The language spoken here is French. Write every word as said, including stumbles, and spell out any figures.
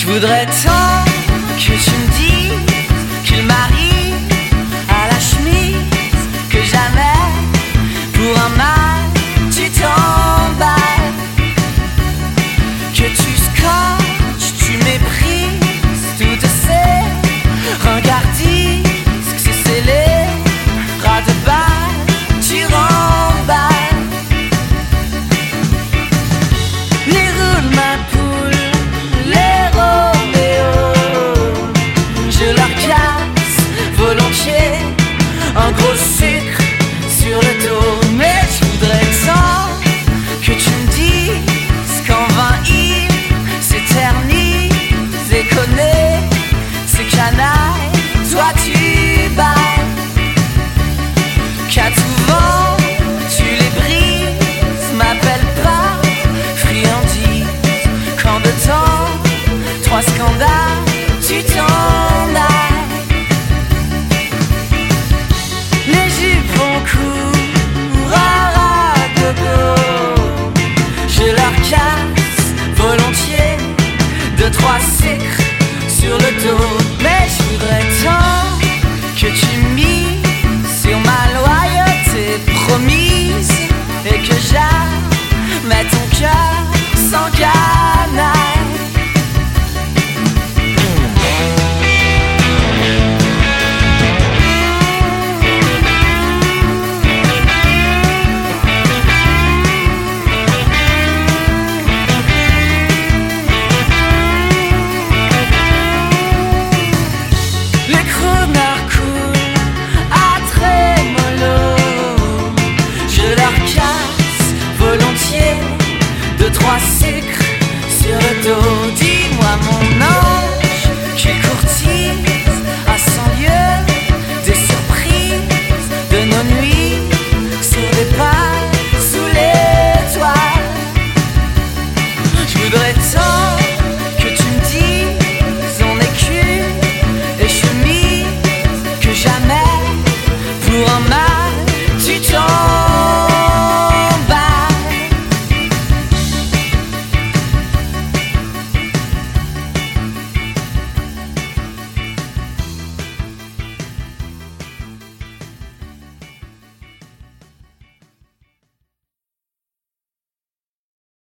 Je voudrais tant que tu me dises qu'il m'arrive à la chemise que jamais pour un mal tu t'emballes, que tu scotches, tu méprises toutes ces regardisques, c'est scellé, ras de balle, tu remballes. Les roules ma poule, les Roméo, je leur casse volontiers un gros sucre sur le dos. Mais je voudrais tant que tu me dises qu'en vain il s'éternise et connaît ces canailles, toi tu balles, qu'à tout vent tu les brises, m'appelle pas friandise, quand de temps trois scandales tu t'en ailles. Les jupons courent à gogo, je leur casse volontiers deux trois sucres sur le dos. Mais je voudrais tant que tu mises sur ma loyauté promise et que jamais ton cœur s'en canaille. Deux, trois sucres sur le dos.